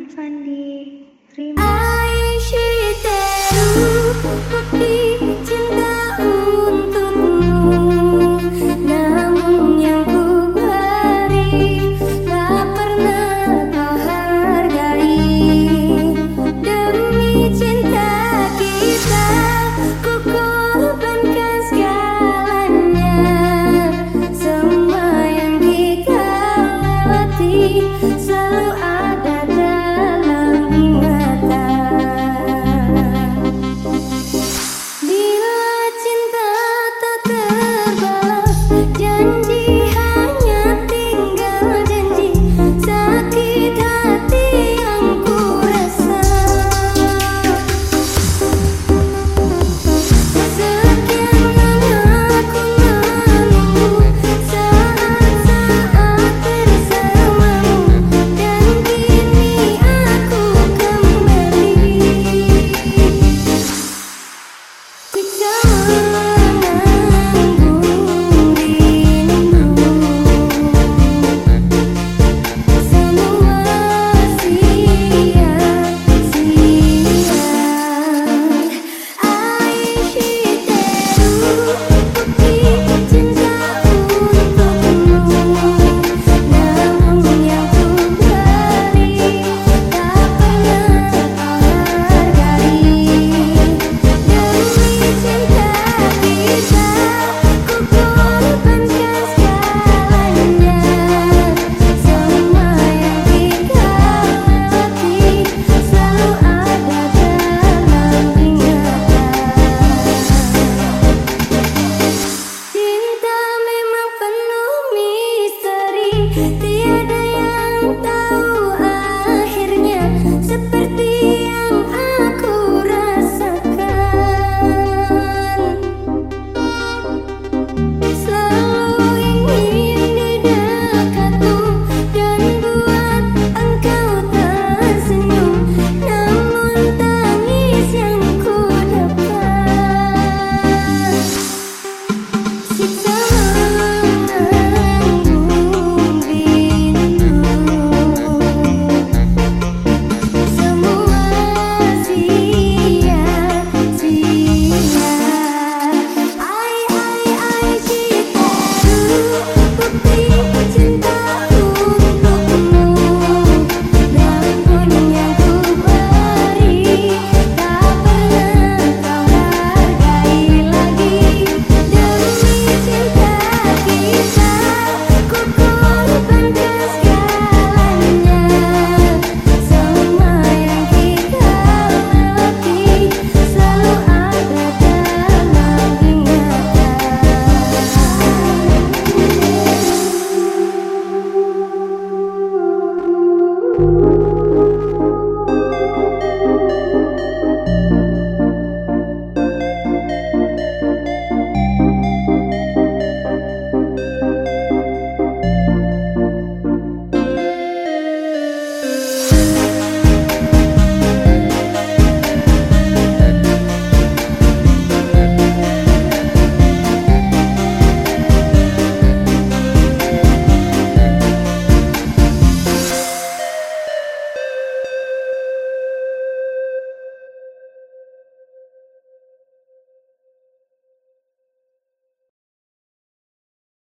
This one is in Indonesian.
Sandi. Terima selalu ada dalam ingatan. Bila cinta tak terbalas, janji hanya tinggal janji. Sakit hati yang ku rasa. Sekian lama ku menunggu saat-saat bersamamu, dan kini aku kembali. Ku menanggung rindu, semua sia-sia. Aishiteru, bukti cinta untukmu. Namun yang ku beri tak pernah kau hargai. Demi cinta kita, ku korbankan segalanya. Semua yang kita lewati selalu ada dalam ingatan. Cinta memang penuh misteri, tiada yang tahu akhirnya. Seperti yang aku rasakan, selalu ingin di dekatmu dan buat engkau tersenyum. Namun tangis yang ku dapat, siksa menanggung rindu. Semua sia-sia. Aishiteru, bukti cinta untukmu. Namun yang ku beri tak pernah kau hargai lagi. Demi cinta kita, ku korbankan segalanya. Semua yang kita lewati selalu ada dalam ingatan.